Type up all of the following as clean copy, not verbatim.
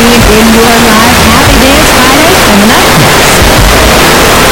in your live Happy Dance Friday coming up next.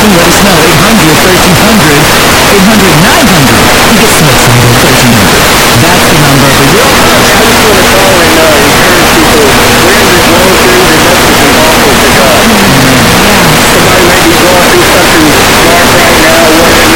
Let us know. 800-1300. 800-900. You get so excited. 1300. That's the number. But you're I just want to call and encourage people. We're in this world series and message is awful because somebody may be going through something dark right now, whatever.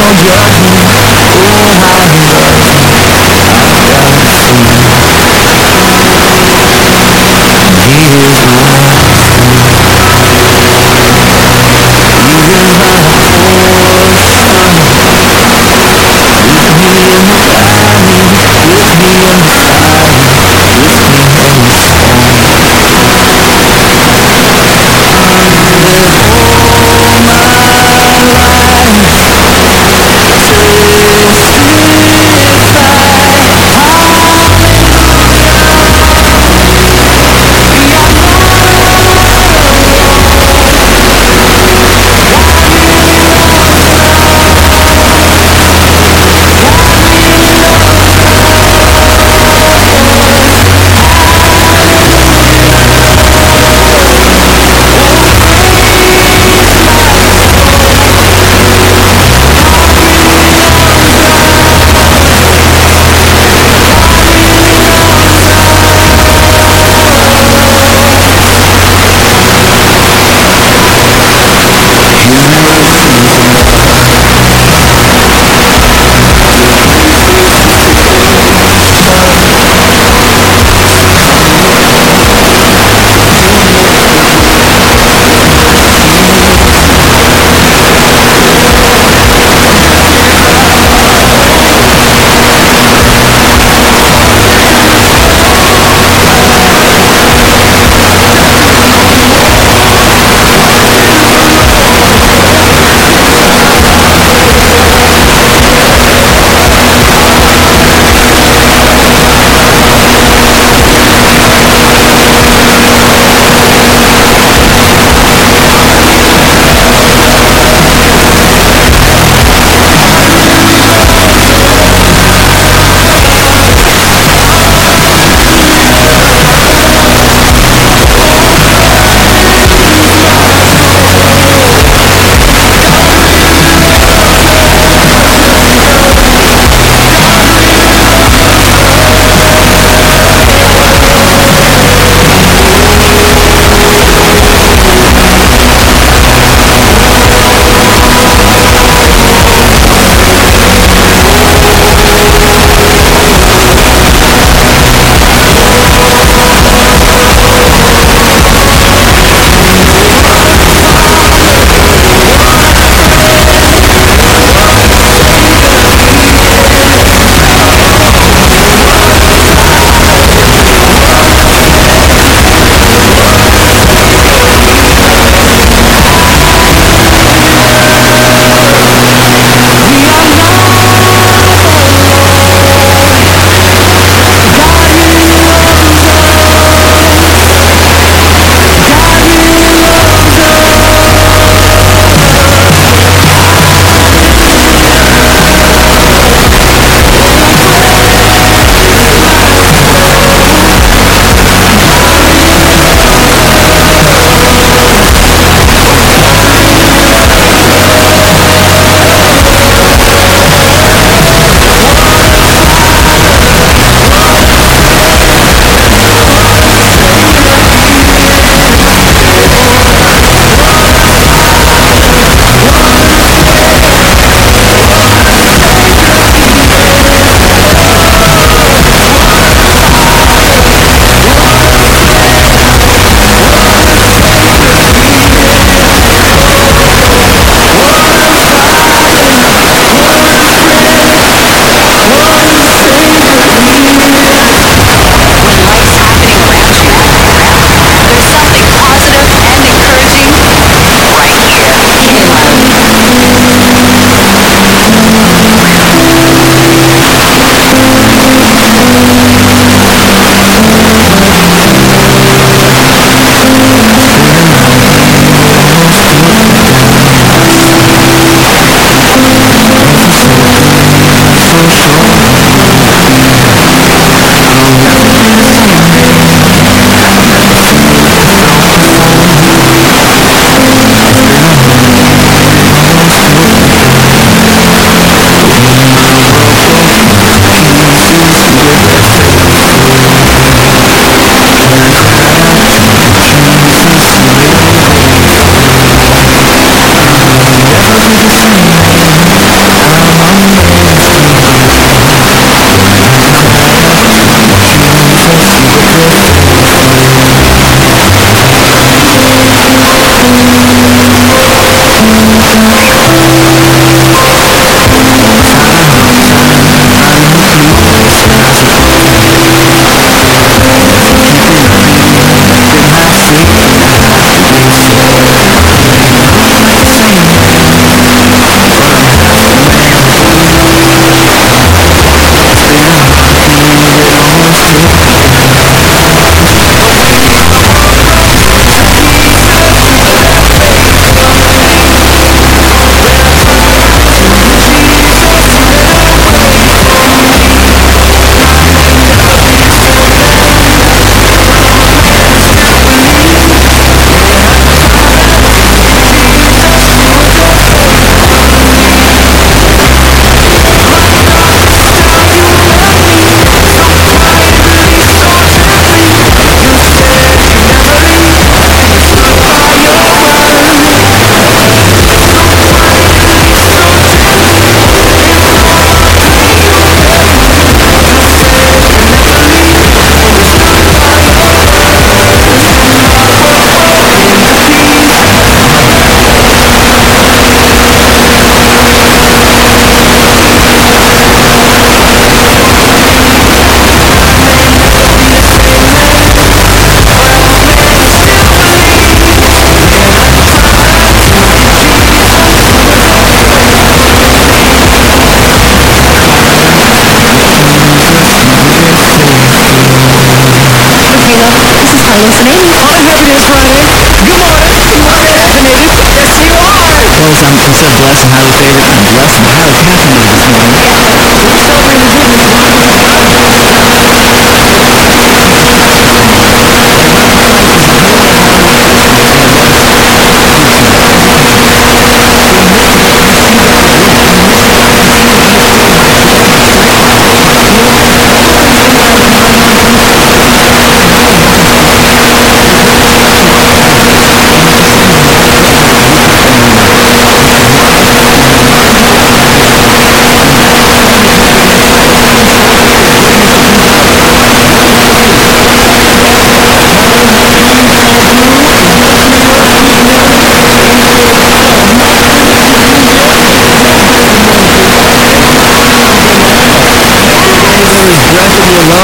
All my life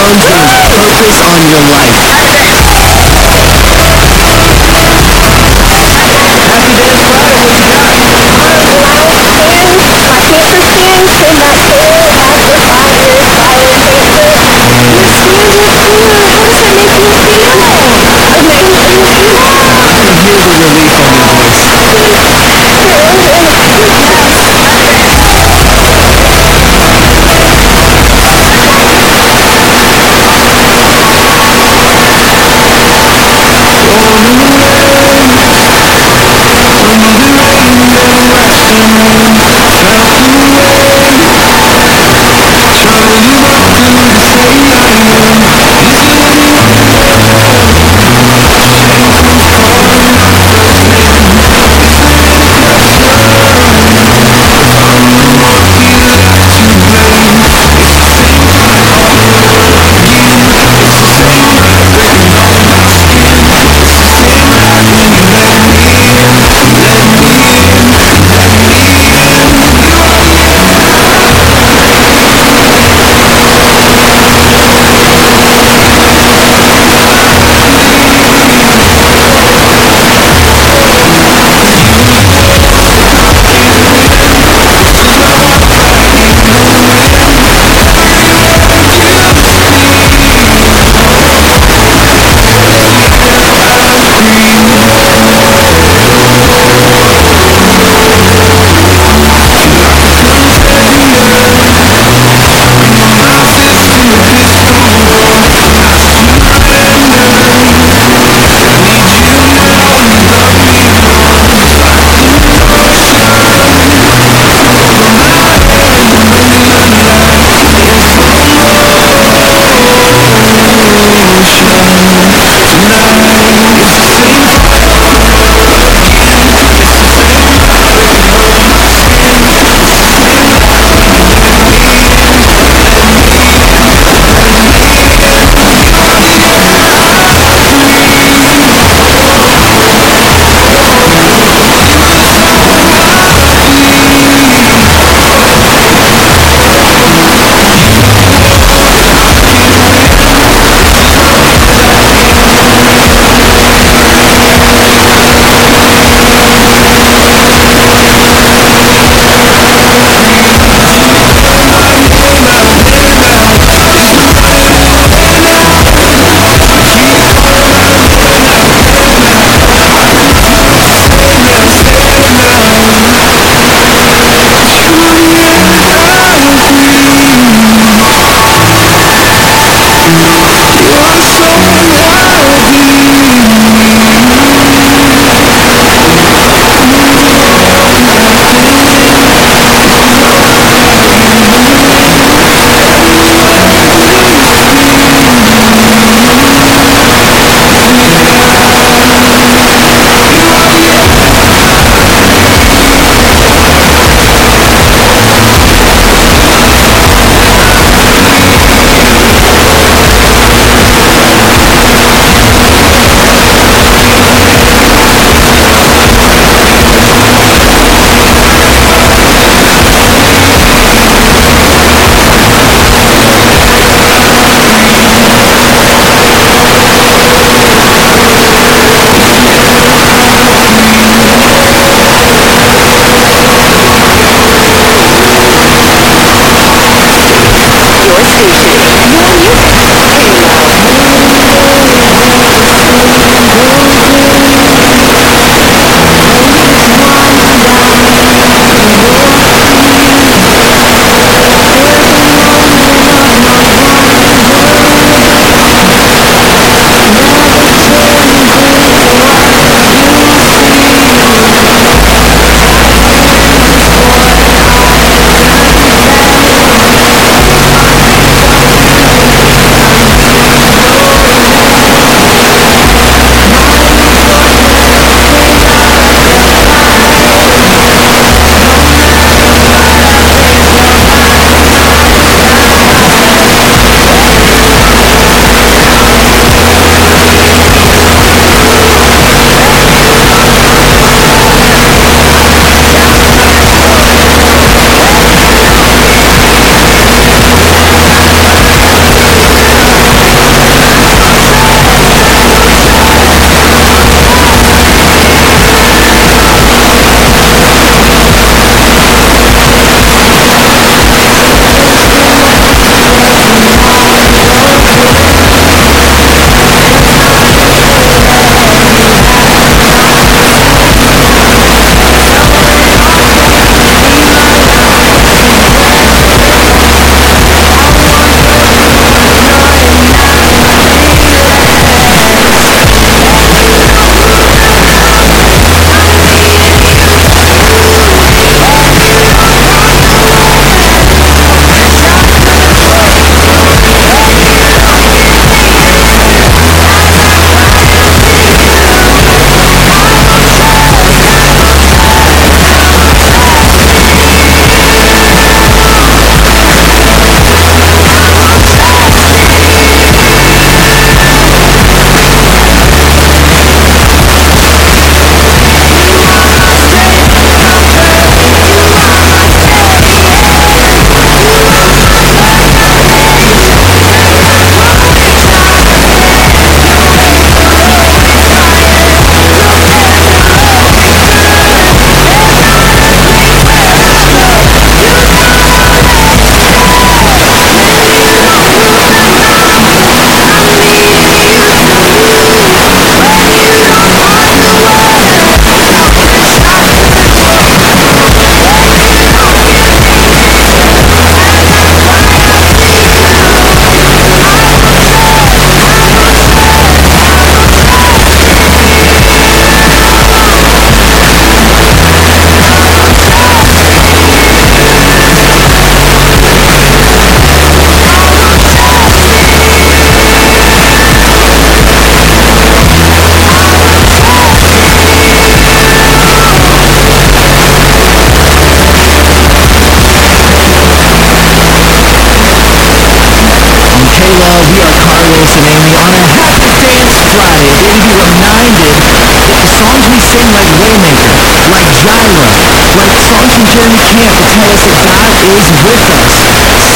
Joneses, focus on your life. Happy Dance Friday, what you got? I can hear the relief on your voice.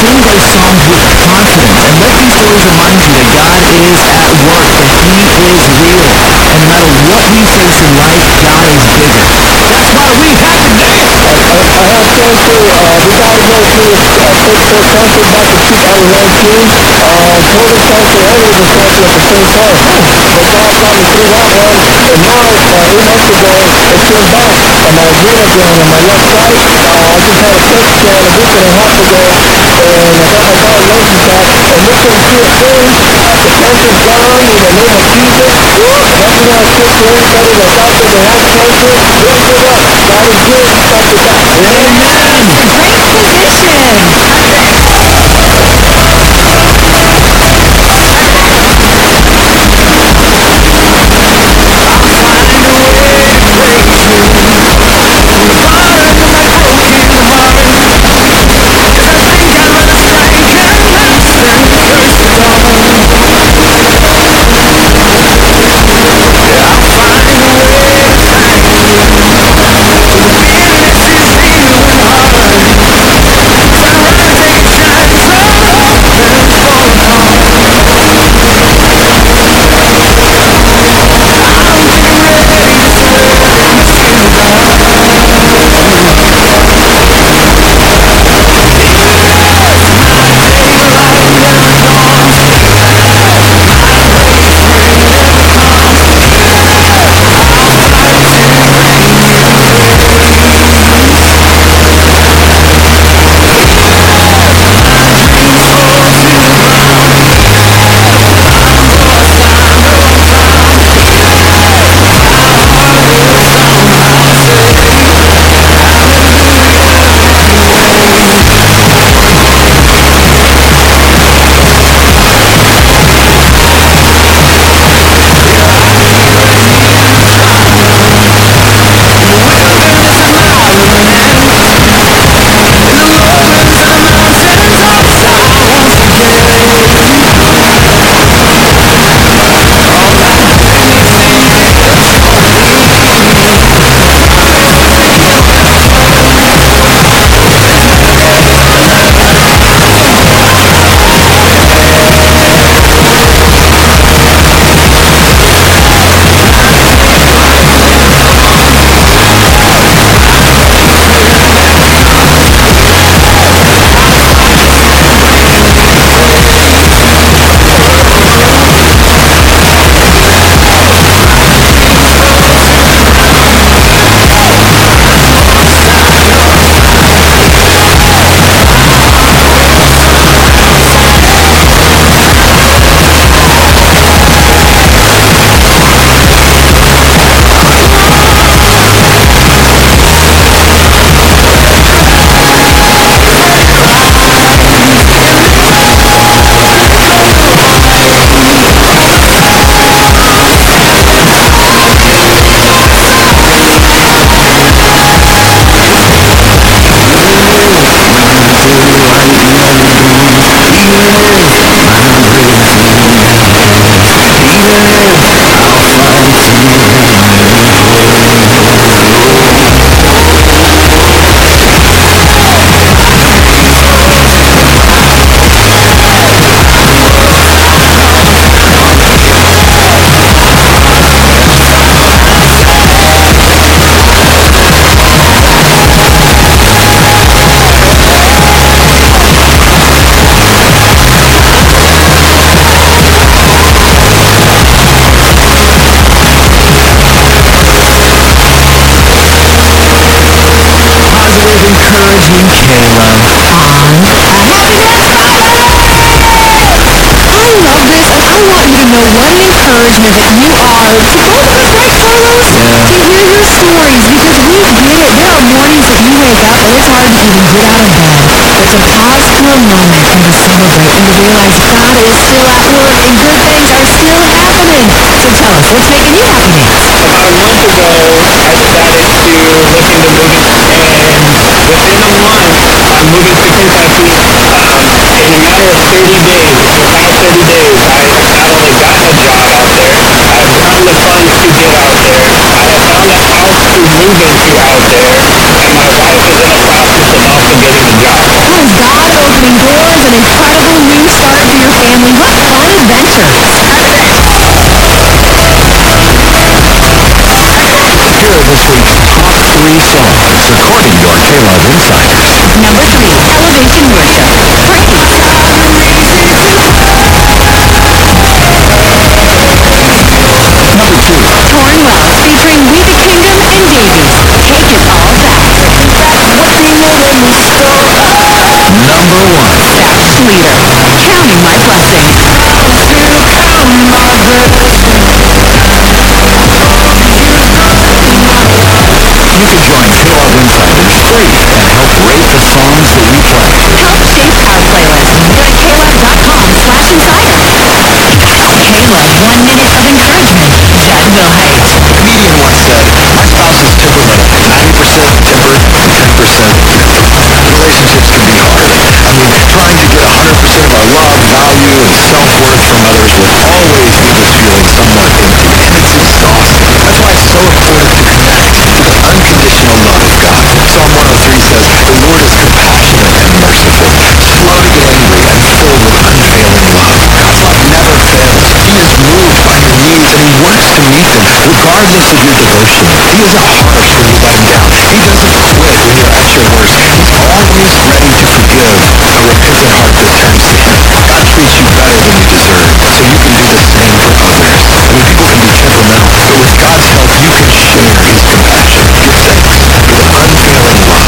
sing those songs with confidence and let these stories remind you that God is at work, that He is real, and no matter what we face in life, God is bigger. That's why we have to dance! I have fun too. We gotta go to first concert back in 2019. Total concert and Raven concert at the same time. But God brought me through that one. And now, 8 months ago, it came back. And I win again on my left side. I just had a PET scan a week and a half ago. And I got my diagnosis back. And looking through a thing, the cancer's gone in the name of Jesus. Nothing else fits for anybody that's out there that has cancer. Don't give up. God is good. He got your back. Amen! Great position. encouraging Kayla. I love this, and I want you to know what an encouragement that you are to both of us, right, Carlos? To hear your stories, because we get it. There are mornings that you wake up and it's hard to even get out of bed. But to pause for a moment and to celebrate and to realize God is still at work and good things are still happening. So tell us, what's making you happy next? About a month ago, I decided to look into moving, and within a month of moving to Kentucky, in a matter of 30 days, without 30 days, I not only got a job out there, I found the funds to get out there, I have found a house to move into out there, and my wife is in the process of also getting a job. Oh, God opening doors Insiders. Number 3, Elevation Worship. Number 2. Torn Wells featuring We the Kingdom and Davies. Take it all back. Number 1. Baptist Leader. Counting My Blessings. You can join K-Love Insiders free and help rate the songs that we play. Help shape our playlist. Go to klove.com/insider. K-Love 1 minute of encouragement. Judd Wilhite. A comedian once said, my spouse is temperamental. 90% tempered, 10% relationships can be hard. I mean, trying to get 100% of our love, value, and self-worth from others will always leave us feeling somewhat empty. And it's exhausting. That's why it's so important to connect to the unconditional love of God. Psalm 103 says, the Lord is compassionate and merciful, slow to get angry, and filled with unfailing love. God's love never fails. He is moved by your needs, and He works to meet them, regardless of your devotion. He isn't harsh when you let Him down. He doesn't quit when you're at your worst. He's always ready to forgive. A repentant heart returns to Him. God treats you better than you deserve, so you can do the same for others. I mean, people can be temperamental, but with God's help, you can share His compassion, His unfailing love.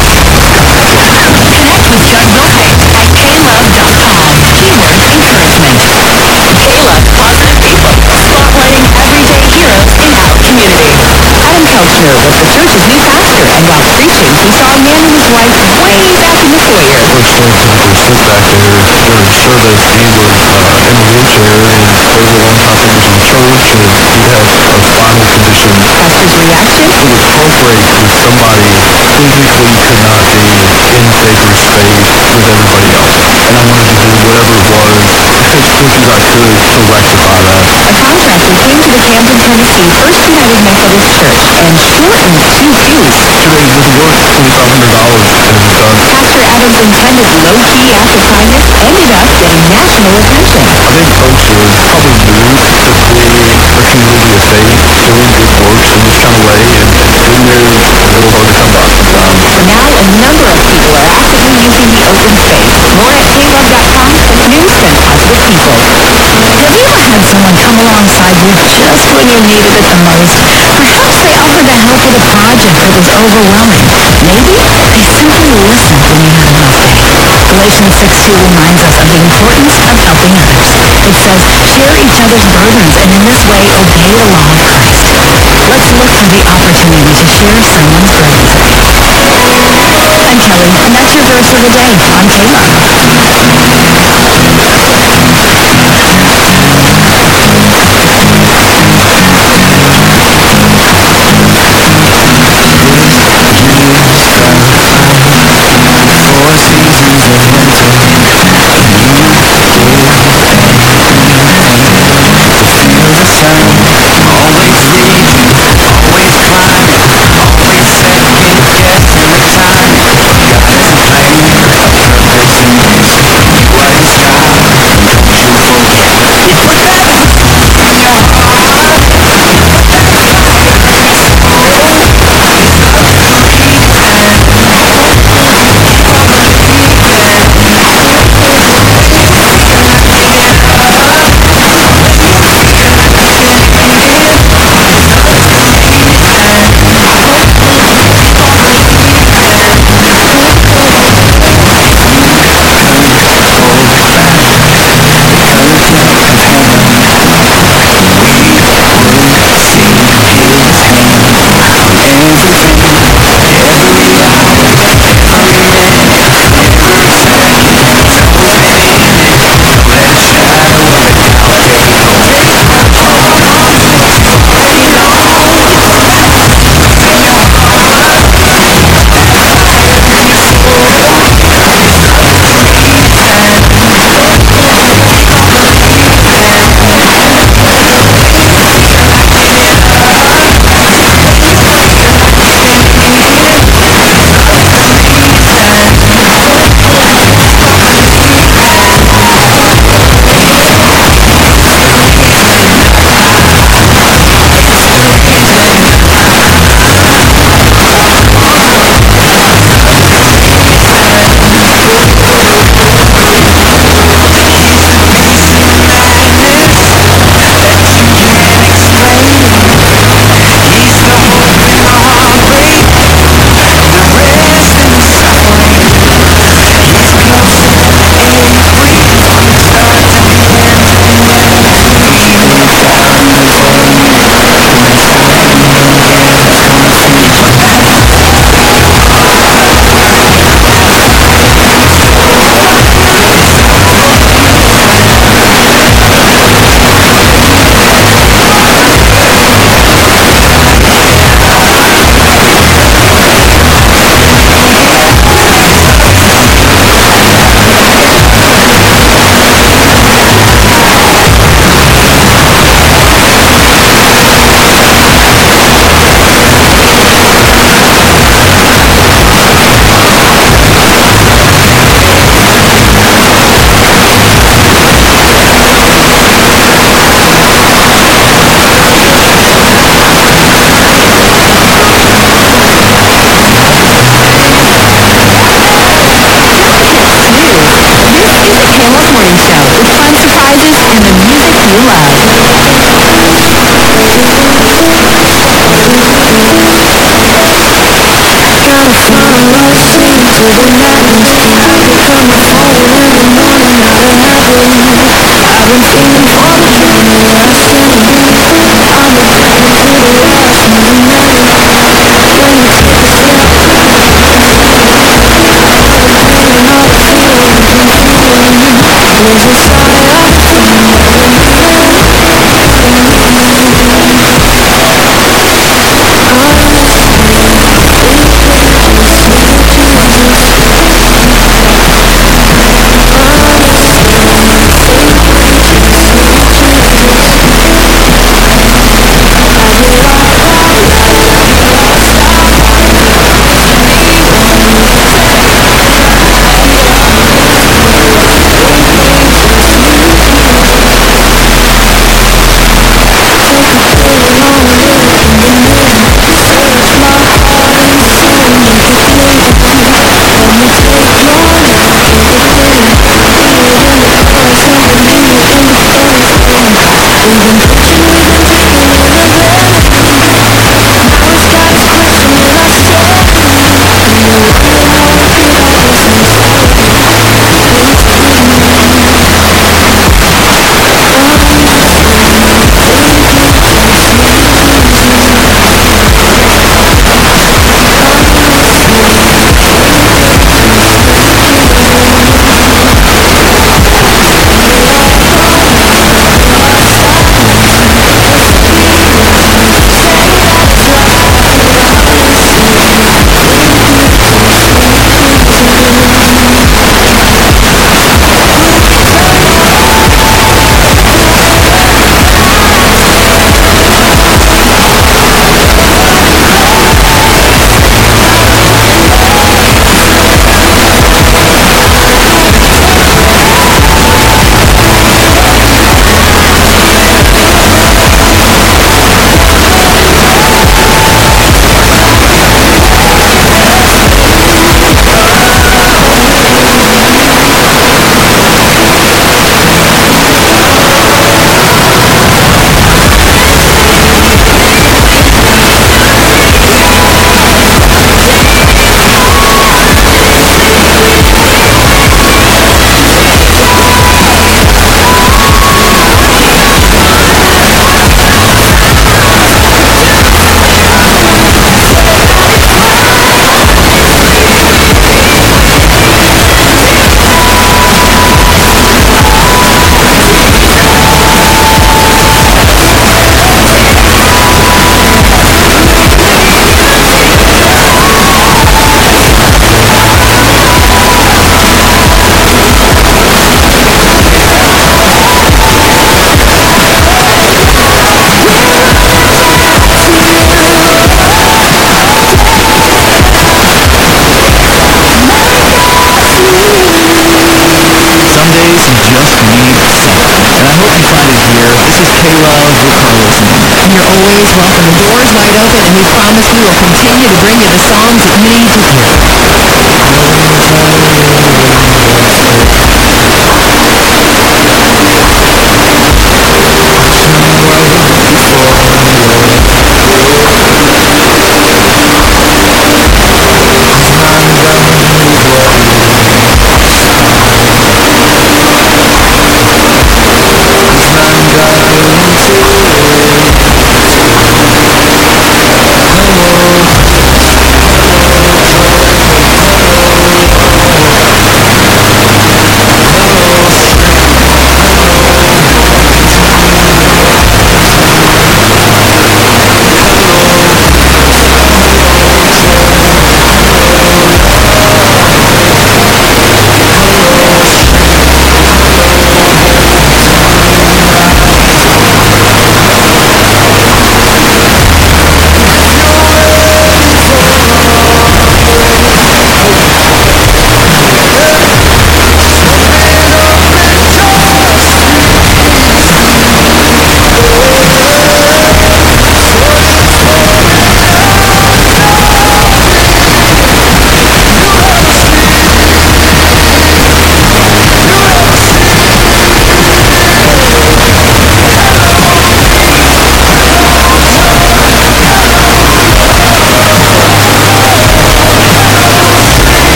Connect with Judd Wilhite at klove.com. Keyword encouragement. K-Love Positive People, spotlighting everyday heroes in our community. Adam Kelchner was the church's new pastor, and while preaching, he saw a man and his wife way back in the foyer. First thing was sit back there during service. He was in a wheelchair, and there was a long time he was in church, and he had a spinal condition. Pastor's reaction? It was heartbreak with somebody physically could not be in Baker's faith with everybody else. And I wanted to do whatever it was, as quick as I could to rectify that. A contractor came to the Camden, Tennessee First United Methodist Church and shortened 2 pews. Today with work, $2,500, and it was done. Pastor Adams' intended low-key act of kindness ended up getting national attention. I think folks are probably new to being a community of faith, doing good works in this kind of way, and being there is a little hard to come by sometimes. Now a number of people are actively using the open space. More at klove.com from the news and positive people. Have you ever had someone come alongside you just when you needed it the most? Perhaps they offered to help with a project that was overwhelming. Maybe they simply listened when you had a rough day. Galatians 6:2 reminds us of the importance of helping others. It says, share each other's burdens and in this way obey the law of Christ. Let's look for the opportunity to share someone's burdens. I'm Kelly, and that's your verse of the day on K-Love. Always religious